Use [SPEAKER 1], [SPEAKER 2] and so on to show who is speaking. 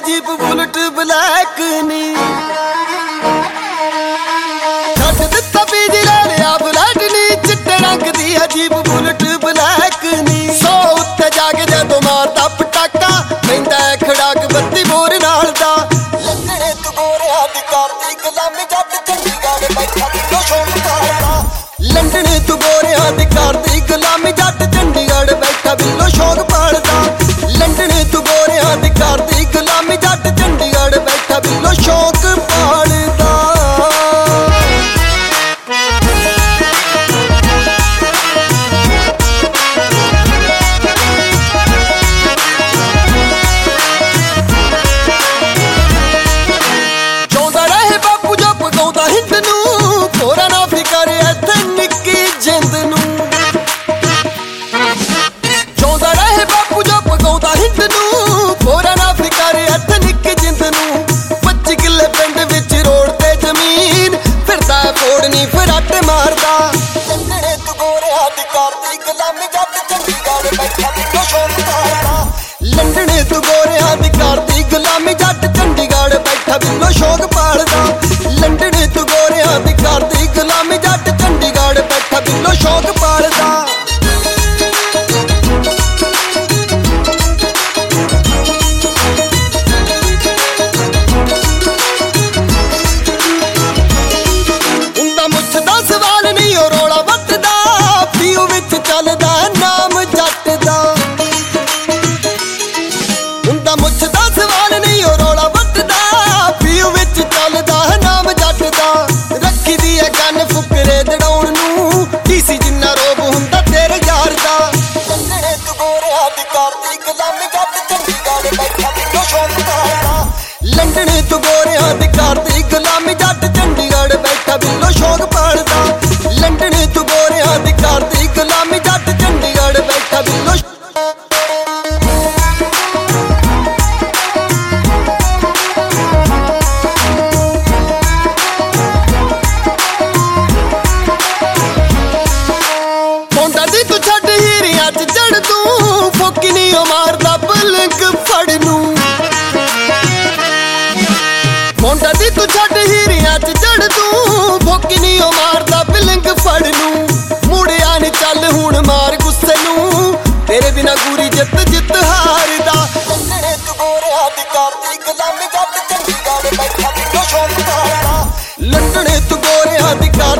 [SPEAKER 1] jeep bullet black नी छड्ड दित्ता बीजी ले लिया बुलेट नी चिट्टे रंग दी है जीप बुलेट ब्लैक नी 100 उत्ते जाके जदों मारदा पटाका पैंदा खड़ाक बत्ती बोर नाल दा लंघणे तू गोरियां दी करदी गुलामी जट चंडीगढ़ बैठा बिल्लो शौक पालदा लंघणे तू गोरियां दी करदी गुलामी जट चंडीगढ़ बैठा बिल्लो शौक पालदा लंघणे तू गोरियां दी करदी गुलामी जट चंडीगढ़ बैठा बिल्लो शौक पालदा ਚਾਹੁੰਦਾ ਰਹੇ ਬਾਪੂ ਜੋ ਪਗਾਉਂਦਾ ਹਿੰਦ ਨੂੰ ਥੋੜਾ ਨਾ ਫਿਕਰ ਇੱਥੇ ਨਿੱਕੀ ਜਿੰਦ ਨੂੰ ਚਾਹੁੰਦਾ ਰਹੇ ਬਾਪੂ ਜੋ ਪਗਾਉਂਦਾ ਹਿੰਦ ਨੂੰ ਥੋੜਾ ਨਾ ਫਿਕਰ ਇੱਥੇ ਨਿੱਕੀ ਜਿੰਦ ਨੂੰ 25 ਕਿੱਲੇ ਪਿੰਡ ਵਿੱਚ ਰੋਡ ਤੇ ਜ਼ਮੀਨ ਫਿਰਦਾ ਫੋੜਨੀ ਫਰਾਟੇ ਮਾਰਦਾ ਲੰਘਣੇ ਤੂੰ ਗੋਰਿਆਂ ਦੀ ਕਰਦੀ ਗੁਲਾਮੀ ਜੱਟ ਚੰਡੀਗੜ੍ਹ ਬੈਠਾ ਬਿੱਲੋ ਸ਼ੌਕ ਪਾਲਦਾ ਲੰਘਣੇ ਤੂੰ ਗੋਰਿਆਂ ਦੀ ਕਰਦੀ ਗੁਲਾਮੀ ਜੱਟ ਚੰਡੀਗੜ੍ਹ ਬੈਠਾ ਬਿੱਲੋ ਸ਼ੌਕ ਪਾਲਦਾ ਲੰਘਣੇ ਤੂੰ ਗੋਰਿਆਂ ਦੀ ਕਰਦੀ ਗੁਲਾਮੀ ਜੱਟ ਚੰਡੀਗੜ੍ਹ ਬੈਠਾ ਬਿੱਲੋ ਸ਼ੌਕ ਪਾਲਦਾ ਸਵਾਲ ਨਹੀਂ ਉਹ ਰੌਲਾ ਵੱਟਦਾ ਪੀਓ ਵਿੱਚ ਚੱਲਦਾ ਨਾਮ ਜੱਟ ਦਾ ਹੁੰਦਾ ਮੁੱਛ ਦਾ ਸਵਾਲ ਨਹੀਂ ਉਹ ਰੌਲਾ ਵੱਟਦਾ ਪੀਓ ਵਿੱਚ ਚੱਲਦਾ ਨਾਮ ਜੱਟ ਦਾ ਰੱਖੀ ਦੀ ਹੈ ਕੰਨ ਫੁਕਰੇ ਦੜਾਉਣ ਨੂੰ ਡੀਸੀ ਜਿੰਨਾ ਰੋਬ ਹੁੰਦਾ ਤੇਰੇ ਯਾਰ ਦਾ ਲੰਘਣੇ ਤੂੰ ਗੋਰਿਆਂ ਦੀ ਕਰਦੀ ਗੁਲਾਮੀ ਜੱਟ ਚੰਡੀਗੜ੍ਹ ਬੈਠਾ ਬਿੱਲੋ ਸ਼ੌਕ ਪਾਲਦਾ ਲੰਘਣੇ ਤੂੰ ਗੋਰਿਆਂ ਦੀ ਕਰਦੀ ਗੁਲਾਮੀ ਜੱਟ ਚੰਡੀਗੜ੍ਹ ਬੈਠਾ ਬਿੱਲੋ ਸ਼ੌਕ ਪਾਲਦਾ ਲੰਘਣੇ ਤੂੰ ਗੋਰਿਆਂ ਦੀ ਕਰਦੀ ਗੁਲਾਮੀ ਜੱਟ ਚੰਡੀਗੜ੍ਹ ਬੈਠਾ ਬਿੱਲੋ ਮੁੰਡਾ ਦੀ ਤੂੰ ਛੱਡ ਹੀਰਿਆਂ ਚ ਜੜ ਤੂੰ ਫੋਕੀ ਨੀ ਉਹ ਮਾਰਦਾ ਬਲਿੰਕ ਫੜ ਨੂੰ ਮੁੰਡਾ ਦੀ ਤੂੰ ਛੱਡ ਹੀਰਿਆਂ ਚ ਜੜ ਤੂੰ ਫੋਕੀ ਨੀ ਉਹ ਮਾਰਦਾ ਬਲਿੰਕ ਫੜ ਨੂੰ ਮੁੜਿਆ ਨੀ ਚੱਲ ਹੁਣ ਮਾਰ ਗੁੱਸੇ ਨੂੰ ਤੇਰੇ ਬਿਨਾ ਗੂਰੀ ਜਿੱਤ ਹਾਰਦਾ ਲੰਘਣੇ ਤੂੰ ਗੋਰਿਆਂ ਦੀ ਕਰਦੀ ਗੁਲਾਮੀ ਜੱਟ ਚੰਡੀਗੜ੍ਹ ਬੈਠਾ ਬਿੱਲੋ ਸ਼ੌਕ ਪਾਲਦਾ ਲੰਘਣੇ ਤੂੰ ਗੋਰਿਆਂ ਦੀ